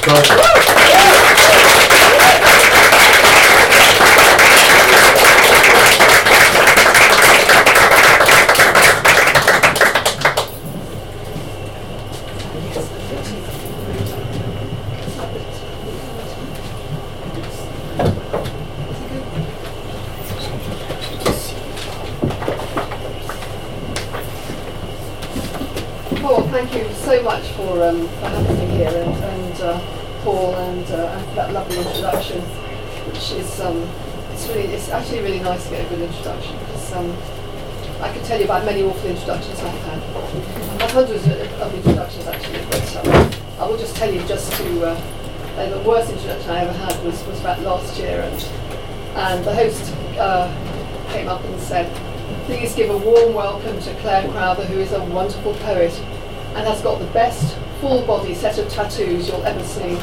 Thank you so much for having me here, and Paul, and for that lovely introduction, which is it's actually really nice to get a good introduction, because I can tell you about many awful introductions I've had. I've had hundreds of introductions actually, but I will just tell you the worst introduction I ever had was about last year, and the host came up and said, "Please give a warm welcome to Claire Crowther, who is a wonderful poet and has got the best full-body set of tattoos you'll ever see."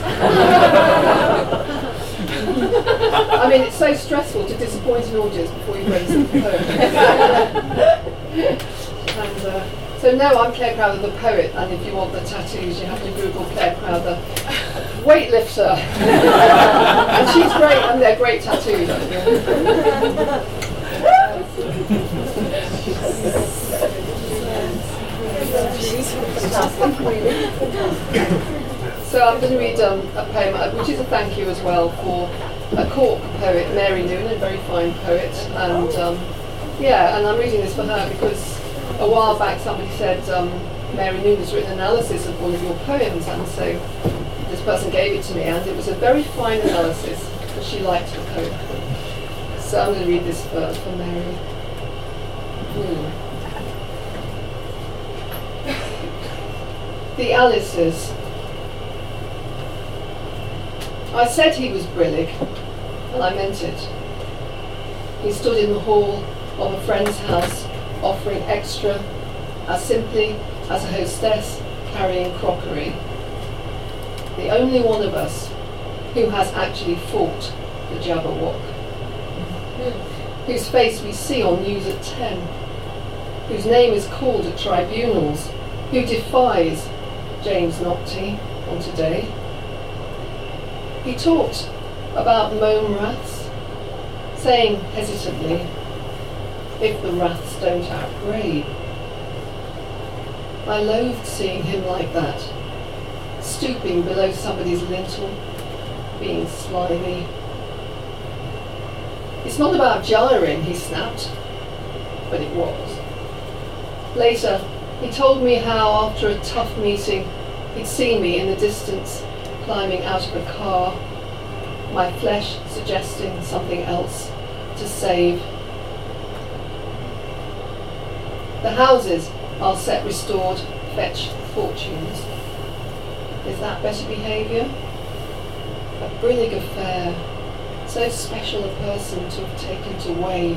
I mean, it's so stressful to disappoint an audience before you've read some poem. And so no, I'm Claire Crowther the poet, and if you want the tattoos, you have to Google Claire Crowther weightlifter. And she's great, and they're great tattoos. So I'm going to read a poem, which is a thank you as well, for a Cork poet, Mary Noonan, a very fine poet, and and I'm reading this for her because a while back somebody said Mary Noonan's written an analysis of one of your poems, and so this person gave it to me, and it was a very fine analysis, and she liked the poem. So I'm going to read this for Mary. The Alices. I said he was brillig, and I meant it. He stood in the hall of a friend's house, offering extra, as simply as a hostess carrying crockery. The only one of us who has actually fought the Jabberwock, whose face we see on news at 10, whose name is called at tribunals, who defies James Nocte on Today. He talked about mome raths, saying hesitantly, if the raths don't outgrade. I loathed seeing him like that, stooping below somebody's lintel, being slimy. It's not about gyring, he snapped, but it was. Later, he told me how, after a tough meeting, he'd seen me in the distance, climbing out of a car, my flesh suggesting something else to save. The houses I'll set restored fetch fortunes. Is that better behaviour? A brillig affair, so special a person to have taken to wave.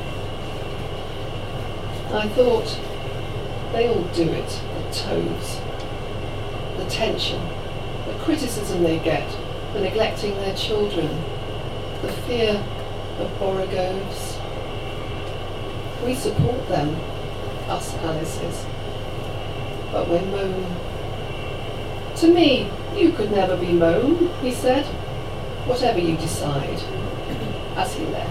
I thought, they all do it, the toads. The tension, the criticism they get for neglecting their children, the fear of borogoves. We support them, us Alices, but we're mome. To me, you could never be mome, he said, whatever you decide, as he left.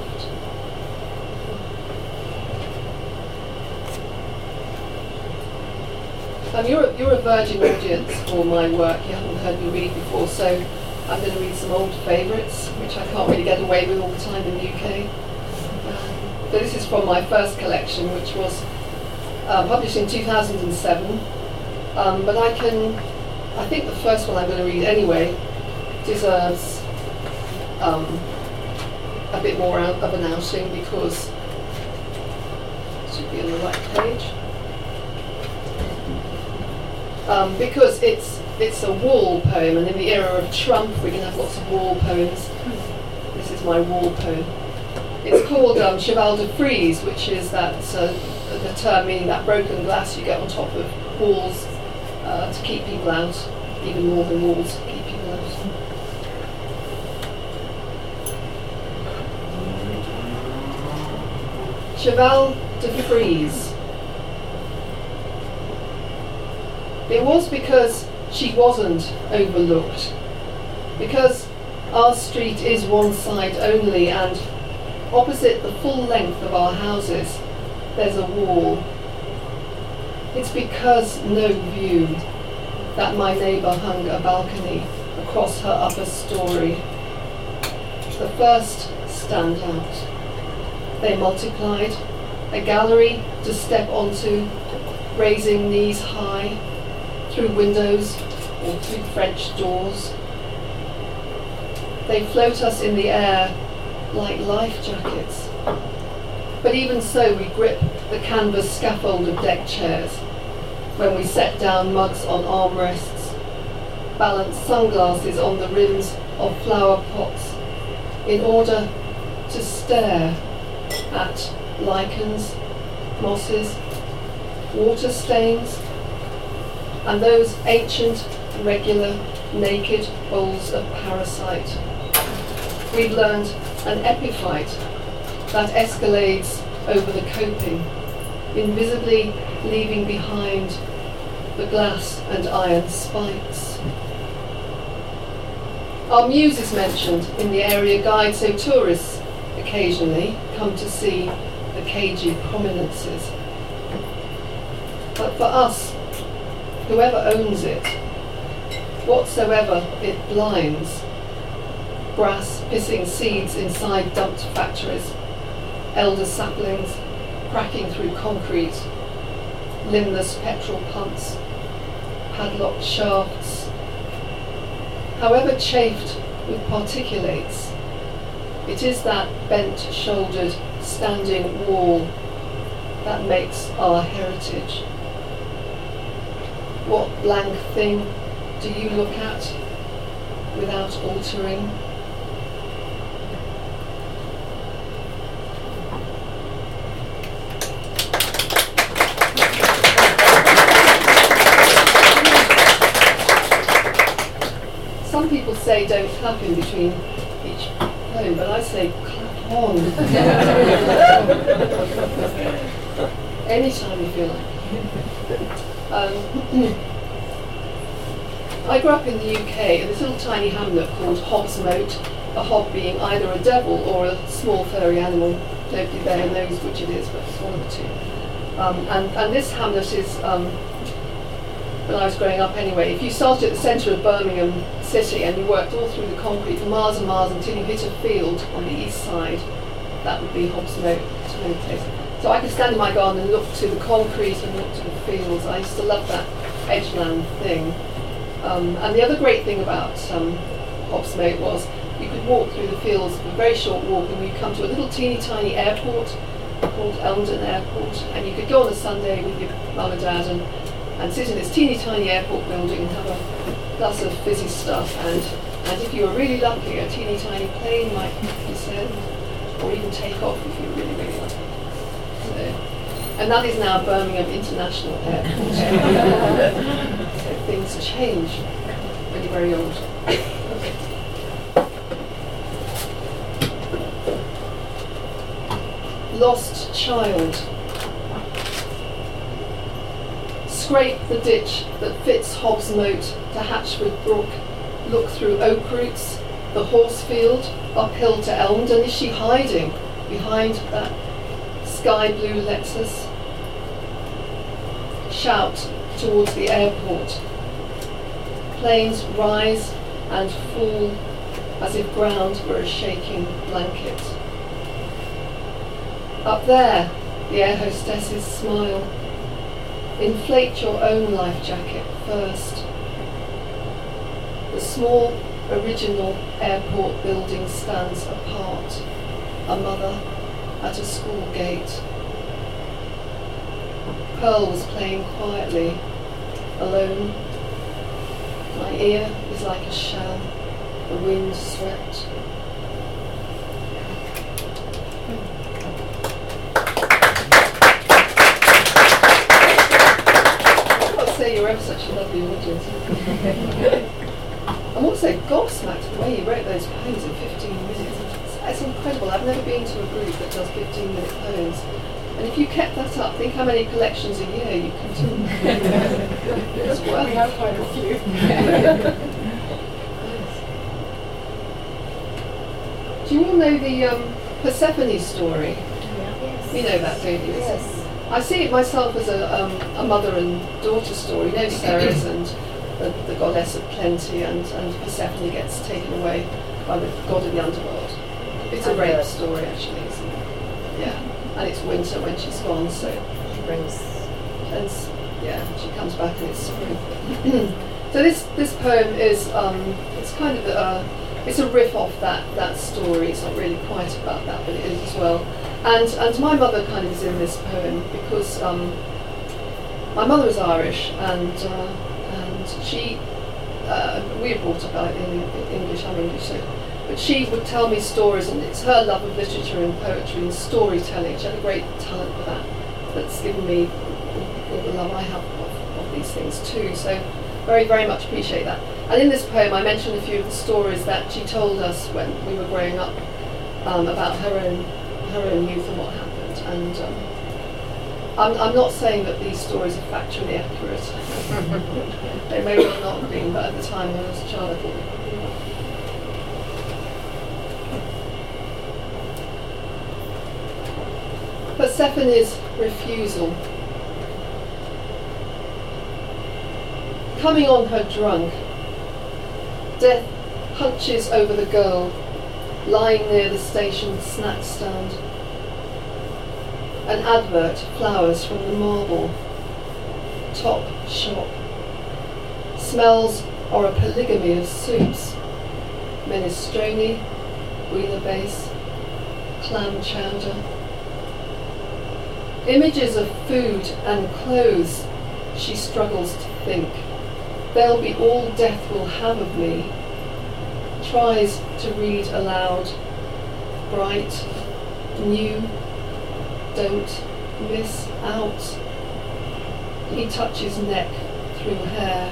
You're a virgin audience for my work. You haven't heard me read before, so I'm going to read some old favourites, which I can't really get away with all the time in the UK. So this is from my first collection, which was published in 2007. But I think the first one I'm going to read anyway deserves a bit more of an outing, because it should be on the right page. Because it's a wall poem, and in the era of Trump we can have lots of wall poems. This is my wall poem. It's called Cheval de Frise, which is the term meaning that broken glass you get on top of walls to keep people out, even more than walls to keep people out. Cheval de Frise. It was because she wasn't overlooked Because our street is one side only, and opposite the full length of our houses there's a wall. It's because no view that my neighbour hung a balcony across her upper story. The first stand out. They multiplied, a gallery to step onto, raising knees high, through windows or through French doors. They float us in the air like life jackets. But even so, we grip the canvas scaffold of deck chairs when we set down mugs on armrests, balance sunglasses on the rims of flower pots in order to stare at lichens, mosses, water stains, and those ancient, regular, naked bowls of parasite. We've learned an epiphyte that escalades over the coping, invisibly leaving behind the glass and iron spikes. Our muse is mentioned in the area guide, so tourists occasionally come to see the cagey prominences. But for us, whoever owns it, whatsoever it blinds, grass pissing seeds inside dumped factories, elder saplings cracking through concrete, limbless petrol pumps, padlocked shafts, however chafed with particulates, it is that bent-shouldered standing wall that makes our heritage. What blank thing do you look at without altering? Some people say don't clap in between each poem, but I say clap on. Anytime you feel like. I grew up in the UK in this little tiny hamlet called Hobbs Moat, a hob being either a devil or a small furry animal. Nobody there knows which it is, but it's one of the two. And this hamlet is, when I was growing up anyway, if you started at the centre of Birmingham City and you worked all through the concrete for miles and miles until you hit a field on the east side, that would be Hobbs Moat to many places. So I could stand in my garden and look to the concrete and look to the fields. I used to love that edgeland thing. And the other great thing about Hobbs Moat was you could walk through the fields for a very short walk and you'd come to a little teeny tiny airport called Elmdon Airport, and you could go on a Sunday with your mum and dad and sit in this teeny tiny airport building and have a glass of fizzy stuff, and if you were really lucky, a teeny tiny plane might descend or even take off if you were really, really lucky. So, and that is now Birmingham International Airport. So things change when you're very old. Lost child. Scrape the ditch that fits Hobbs Moat to Hatchford Brook. Look through oak roots, the horse field, uphill to Elmdon. Is she hiding behind that sky blue Lexus? Shout towards the airport. Planes rise and fall as if ground were a shaking blanket. Up there, the air hostesses smile. Inflate your own life jacket first. The small, original airport building stands apart. A mother at a school gate. Pearl was playing quietly, alone. My ear is like a shell, the wind swept. You're ever such a lovely audience. I'm also gobsmacked the way you wrote those poems in 15 minutes. It's incredible. I've never been to a group that does 15-minute poems. And if you kept that up, think how many collections a year you could do. As well. We have quite a few. Do you all know the Persephone story? Yes. You know that, don't you? Yes. I see it myself as a mother and daughter story. You know, Ceres and the goddess of plenty, and Persephone gets taken away by the god of the underworld. It's a rape story, actually, isn't it? Yeah, and it's winter when she's gone, so She brings. and she comes back and it's spring. So this poem is it's kind of it's a riff off that story. It's not really quite about that, but it is as well. And my mother kind of is in this poem because my mother was Irish, and she we were brought up in English. I'm English, so. But she would tell me stories, and it's her love of literature and poetry and storytelling. She had a great talent for that. That's given me all the love I have of these things too. So very, very much appreciate that. And in this poem, I mentioned a few of the stories that she told us when we were growing up about her own youth and what happened. And I'm not saying that these stories are factually accurate. They may well not have been, but at the time when I was a child, I thought they probably were. Persephone's refusal. Coming on her drunk, Death hunches over the girl, lying near the station snack stand. An advert flowers from the marble. Top shop. Smells are a polygamy of soups. Minestrone, bouillabaisse, clam chowder. Images of food and clothes, she struggles to think. They'll be all death will have of me. Tries to read aloud. Bright, new, don't miss out. He touches neck through hair.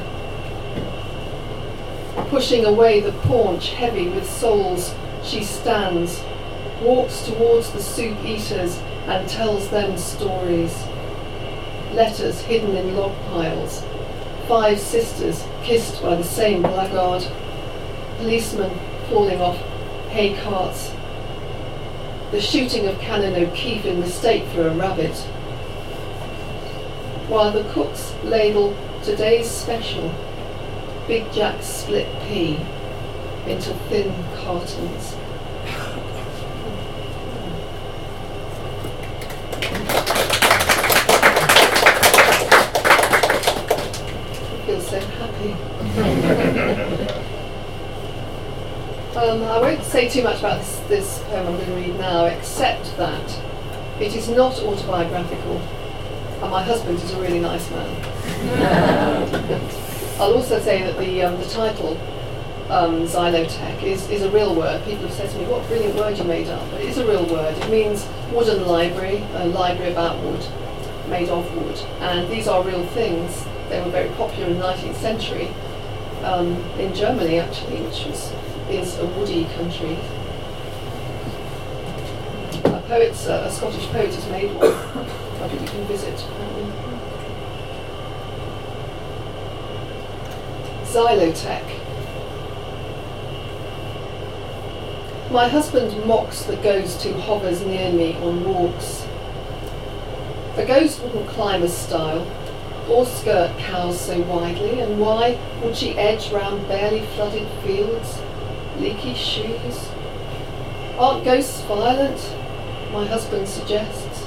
Pushing away the paunch heavy with soles, she stands, walks towards the soup eaters and tells them stories. Letters hidden in log piles. 5 sisters kissed by the same blackguard. Policemen falling off hay carts. The shooting of Canon O'Keefe in mistake for a rabbit. While the cooks ladle today's special, Big Jack's split pea, into thin cartons. So happy. I won't say too much about this poem I'm going to read now, except that it is not autobiographical, and my husband is a really nice man. I'll also say that the title, Xylotech, is a real word. People have said to me, what a brilliant word you made up, but it is a real word. It means wooden library, a library about wood, made of wood, and these are real things. They were very popular in the 19th century in Germany, actually, which is a woody country. A Scottish poet has made one. I think you can visit. Xylotech. My husband mocks the ghost who hovers near me on walks. A ghost wouldn't climb a stile or skirt cows so widely, and why would she edge round barely flooded fields, leaky shoes? Aren't ghosts violent? My husband suggests.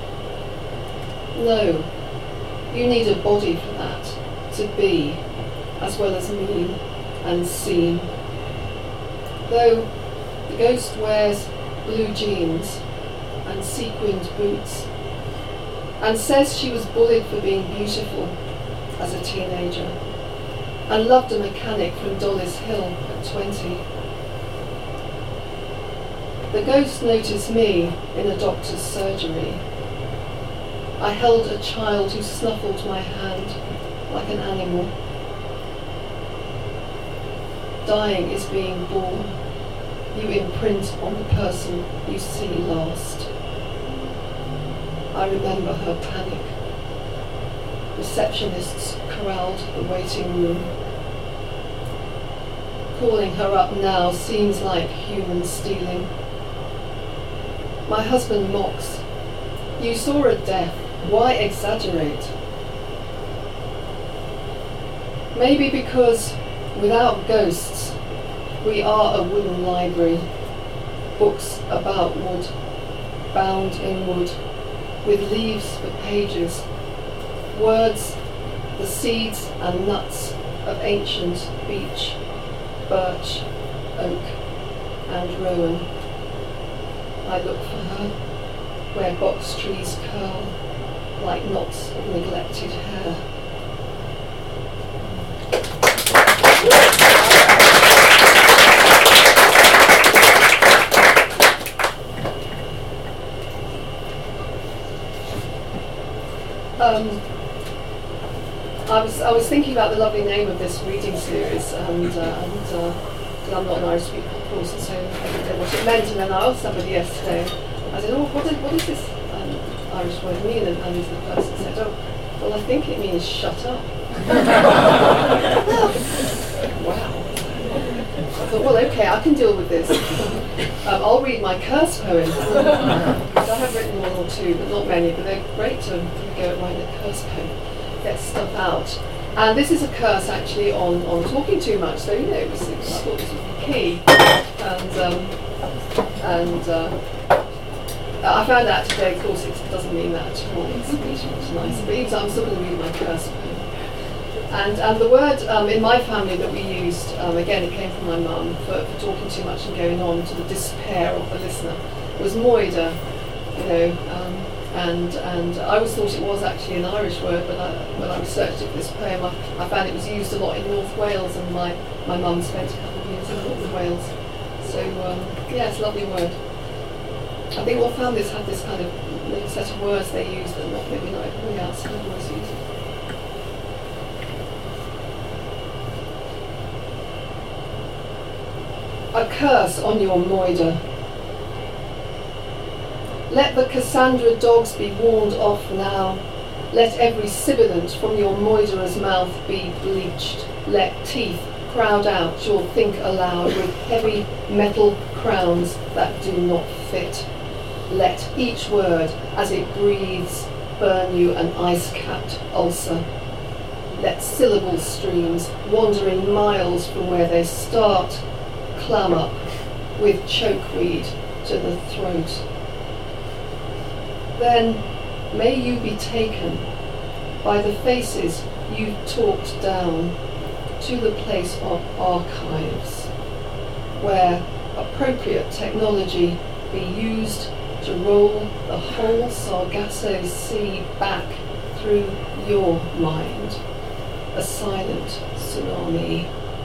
No, you need a body for that, to be, as well as mean and seem. Though the ghost wears blue jeans and sequined boots, and says she was bullied for being beautiful as a teenager, and loved a mechanic from Dollis Hill at 20. The ghost noticed me in a doctor's surgery. I held a child who snuffled my hand like an animal. Dying is being born. You imprint on the person you see last. I remember her panic. Receptionists corralled the waiting room. calling her up now seems like human stealing. My husband mocks. You saw a death, why exaggerate? Maybe because without ghosts, we are a wooden library, books about wood, bound in wood, with leaves for pages, words, the seeds and nuts of ancient beech, birch, oak and rowan. I look for her where box trees curl like knots of neglected hair. I was thinking about the lovely name of this reading series, and I'm not an Irish speaker, of course, and so I didn't know what it meant. And then I asked somebody yesterday. I said, "Oh, what does this Irish word mean?" And the person said, "Oh, well, I think it means shut up." Wow. I thought, well, okay, I can deal with this. I'll read my curse poem. I have written one or two, but not many, but they're great to go and write a curse poem, get stuff out. And this is a curse actually on talking too much, so I thought this would be key. And I found out today, of course, it doesn't mean that at all, it's nice, but even so, I'm still going to read my curse poem. And the word in my family that we used, again it came from my mum, for talking too much and going on to the despair of the listener, was moida, and I always thought it was actually an Irish word, but when I researched it for this poem, I found it was used a lot in North Wales, and my mum spent a couple of years in North Wales. So yeah, it's a lovely word. I think all families have this kind of little set of words they use that maybe not everybody else can always use. A curse on your moida. Let the Cassandra dogs be warned off now. Let every sibilant from your moiderer's mouth be bleached. Let teeth crowd out your think aloud with heavy metal crowns that do not fit. Let each word as it breathes burn you an ice-capped ulcer. Let syllable streams wandering miles from where they start clam up with chokeweed to the throat. Then may you be taken by the faces you talked down to the place of archives, where appropriate technology be used to roll the whole Sargasso Sea back through your mind, a silent tsunami.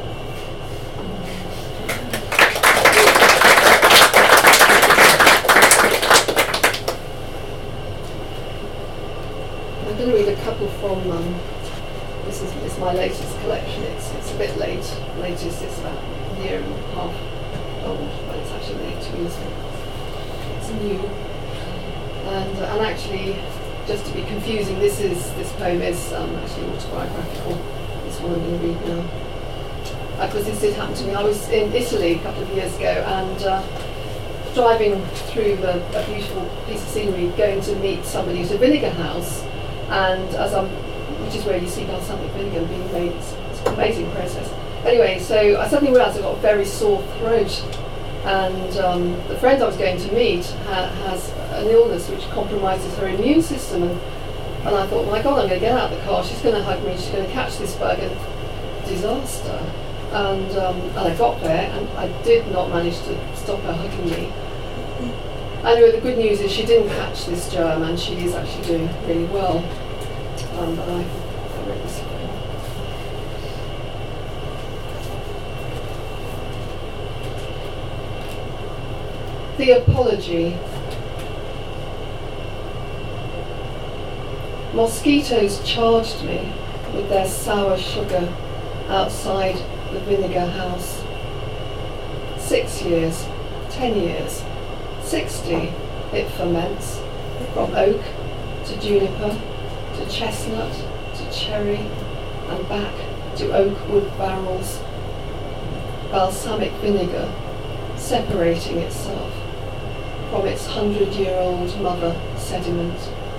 I'm going to read a couple from, this is my latest collection. It's a bit latest, it's about a year and a half old, but it's actually only 2 years old. It's new. And actually, just to be confusing, this poem is actually autobiographical. This one I'm going to read now. Because this did happen to me. I was in Italy a couple of years ago, and driving through a beautiful piece of scenery, going to meet somebody at a vinegar house, and which is where you see balsamic vinegar being made. It's an amazing process. Anyway, so I suddenly realised I got a very sore throat, and the friend I was going to meet has an illness which compromises her immune system, and I thought, my God, I'm going to get out of the car, she's going to hug me, she's going to catch this bug, and disaster. And I got there, and I did not manage to stop her hugging me. Anyway, the good news is she didn't catch this germ, and she is actually doing really well. But I wrote this poem. The Apology. Mosquitoes charged me with their sour sugar outside the vinegar house. 6 years, 10 years, 60 it ferments, from oak to juniper, to chestnut, to cherry, and back to oak wood barrels. balsamic vinegar separating itself from its 100-year-old mother sediment.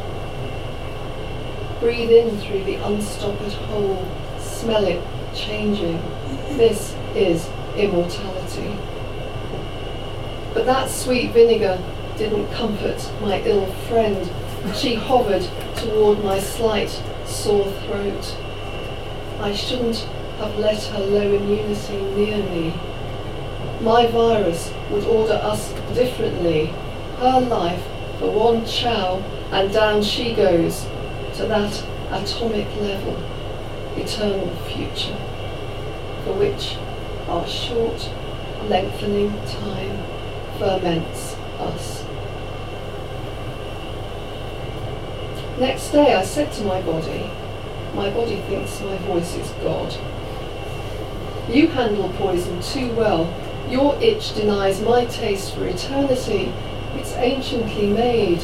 Breathe in through the unstoppered hole, smell it changing. This is immortality. But that sweet vinegar didn't comfort my ill friend. She hovered toward my slight sore throat. I shouldn't have let her low immunity near me. My virus would order us differently. Her life for one chow, and down she goes to that atomic level, eternal future, for which our short, lengthening time ferments us. Next day I said to my body thinks my voice is God. You handle poison too well. Your itch denies my taste for eternity. It's anciently made.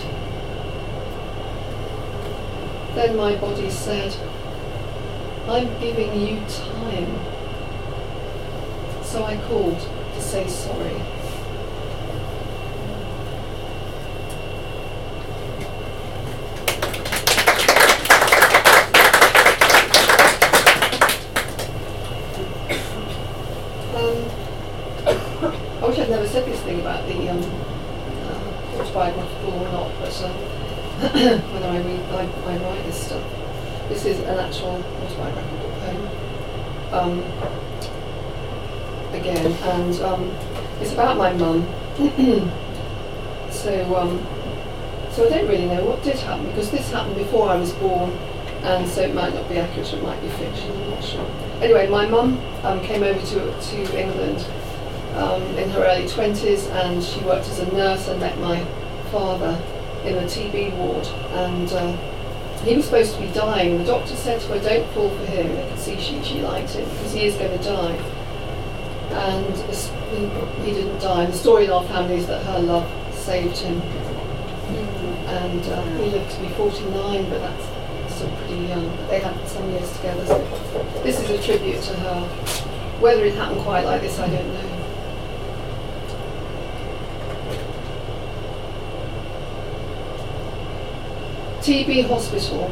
Then my body said, I'm giving you time. So I called to say sorry. I wish I'd never said this thing about the autobiographical or not, but when I write this stuff, this is an actual autobiographical poem. Again, and it's about my mum. So I don't really know what did happen, because this happened before I was born, and so it might not be accurate, it might be fiction, I'm not sure. Anyway, my mum came over to England in her early 20s, and she worked as a nurse and met my father in the TB ward, and he was supposed to be dying. The doctor said to her, don't fall for him. They could see she liked him, because he is going to die. And he didn't die. And the story in our family is that her love saved him. And he lived to be 49, but that's still pretty young. But they had some years together. So this is a tribute to her. Whether it happened quite like this, I don't know. TB Hospital,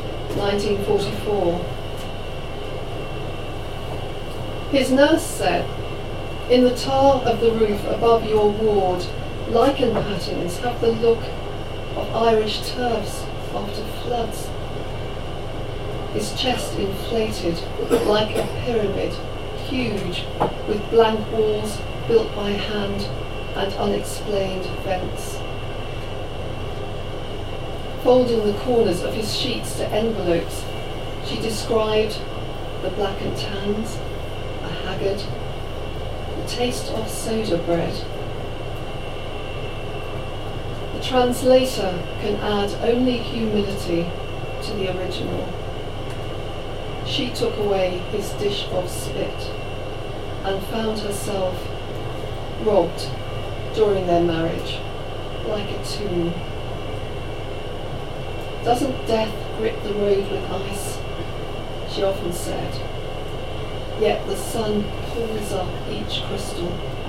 1944. His nurse said, in the tar of the roof above your ward, lichen patterns have the look of Irish turfs after floods. His chest inflated like a pyramid, huge, with blank walls built by hand and unexplained vents. Folding the corners of his sheets to envelopes, she described the blackened tans, a haggard, the taste of soda bread. The translator can add only humility to the original. She took away his dish of spit and found herself robbed during their marriage, like a tomb. Doesn't death grip the road with ice? She often said. Yet the sun pulls up each crystal.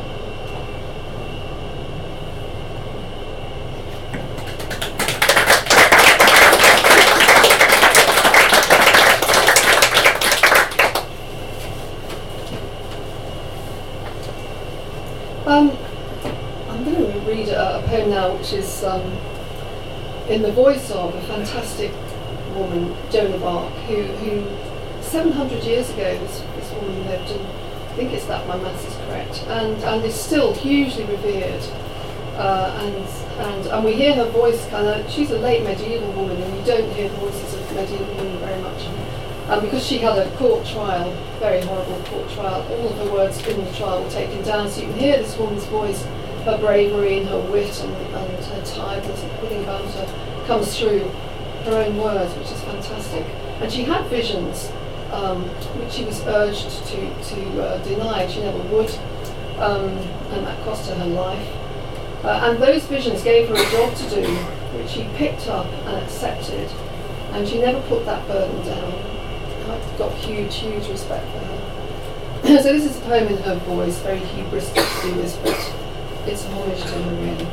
I'm going to read a poem now, which is in the voice of a fantastic woman, Joan of Arc, who 700 years ago this woman lived, and I think it's that my maths is correct, and is still hugely revered. And we hear her voice she's a late medieval woman, and you don't hear the voices of medieval women very much. Because she had a court trial, very horrible court trial, all of the words in the trial were taken down, so you can hear this woman's voice, her bravery and her wit and her tiredness and everything about her comes through her own words, which is fantastic. And she had visions, which she was urged to deny. She never would, and that cost her her life. And those visions gave her a job to do, which she picked up and accepted, and she never put that burden down. I've got huge, huge respect for her. So this is a poem in her voice, very hubristic to do this, but it's a homage to her really.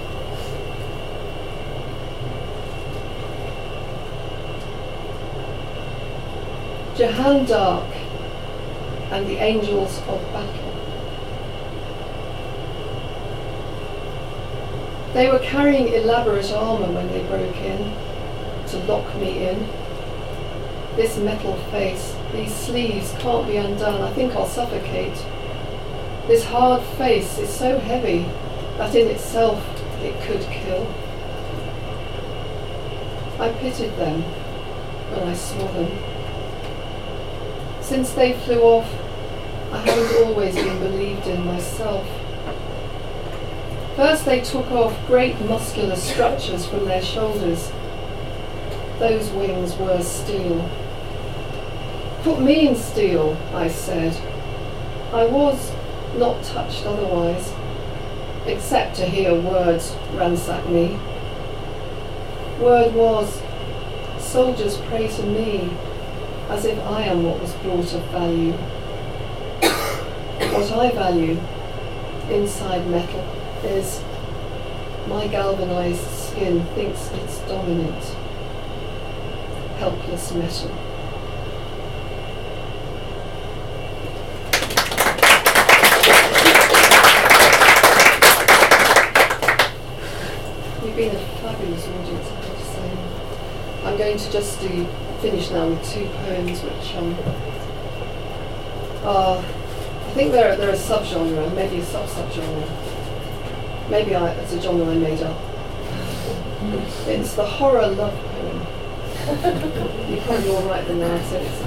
Jehanne d'Arc and the Angels of Battle. They were carrying elaborate armour when they broke in, to lock me in. This metal face, these sleeves can't be undone, I think I'll suffocate. This hard face is so heavy that in itself it could kill. I pitied them when I saw them. Since they flew off, I haven't always been believed in myself. First they took off great muscular structures from their shoulders. Those wings were steel. Put me in steel, I said. I was not touched otherwise, except to hear words ransack me. Word was, soldiers pray to me, as if I am what was brought of value. What I value, inside metal, is my galvanized skin thinks it's dominant. Helpless metal. You've been a fabulous audience, I have to say. I'm going to just finish now with two poems which I think they're a subgenre, maybe a sub-subgenre. Maybe it's a genre I made up. It's the horror love poem. You're probably all right then now, so it's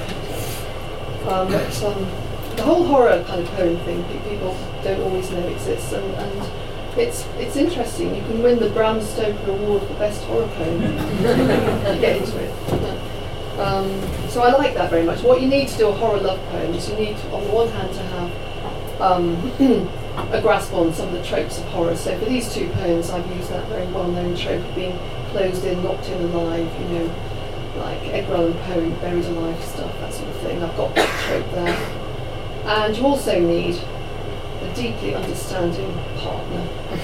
but the whole horror kind of poem thing, people don't always know exists, and it's interesting. You can win the Bram Stoker Award for best horror poem. You get into it. So I like that very much. What you need to do a horror love poem is you need, on the one hand, to have a grasp on some of the tropes of horror. So for these two poems, I've used that very well-known trope of being closed in, locked in alive, you know, like Edgar Allan Poe, buried alive stuff, that sort of thing. I've got that trope there. And you also need a deeply understanding partner.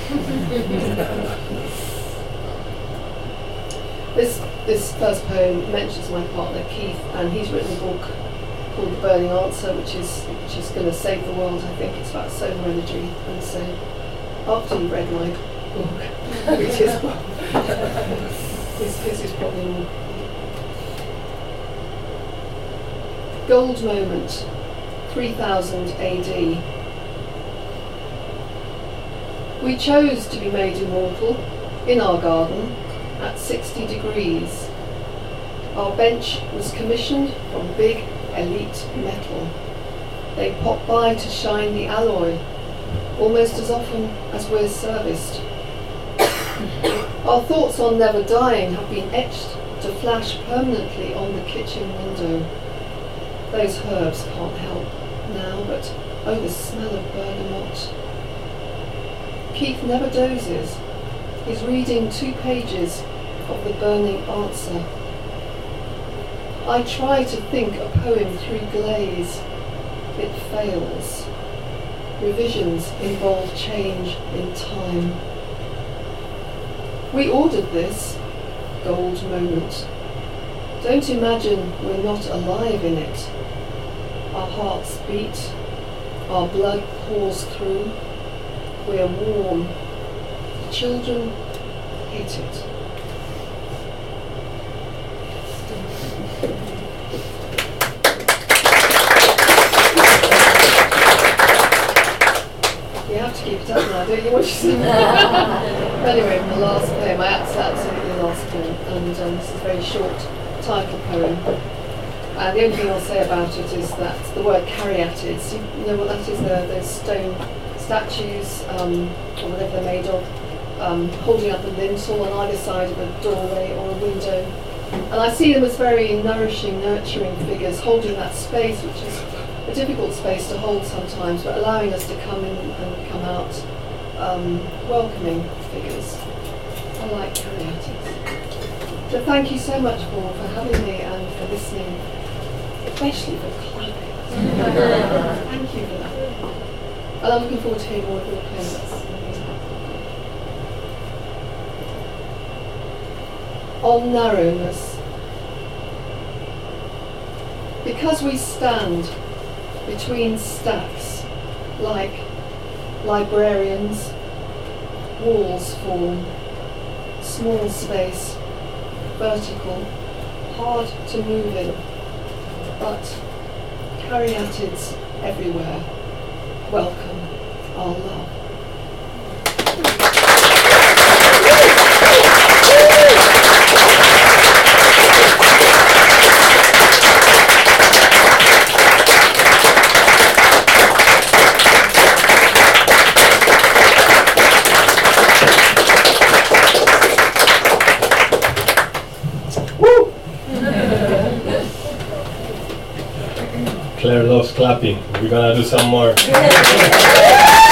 This first poem mentions my partner Keith, and he's written a book called The Burning Answer, which is going to save the world. I think it's about solar energy. And so, after you've read my book, read his book. His is probably more. Gold moment, 3000 AD. We chose to be made immortal in our garden at 60 degrees. Our bench was commissioned from big elite metal. They pop by to shine the alloy almost as often as we're serviced. Our thoughts on never dying have been etched to flash permanently on the kitchen window. Those herbs can't help now, but oh, the smell of bergamot. Keith never dozes. He's reading 2 pages of The Burning Answer. I try to think a poem through glaze. It fails. Revisions involve change in time. We ordered this gold moment. Don't imagine we're not alive in it. Our hearts beat, our blood pours through. We're warm. The children hate it. You have to keep it up now, don't you? What you say? Anyway, the last poem, absolutely the last poem, and this is a very short title poem. And the only thing I'll say about it is that the word caryatids, you know what that is? Those stone statues, or whatever they're made of, holding up a lintel on either side of a doorway or a window. And I see them as very nourishing, nurturing figures, holding that space, which is a difficult space to hold sometimes, but allowing us to come in and come out, welcoming figures. I like caryatids. So thank you so much for having me and for listening, especially for clapping. Thank you for that. And I'm looking forward to hearing more of your claims. On narrowness. Because we stand between stacks like librarians, walls form, small space, vertical, hard to move in, but caryatids everywhere. Welcome our love. Claire loves clapping. We're gonna do some more.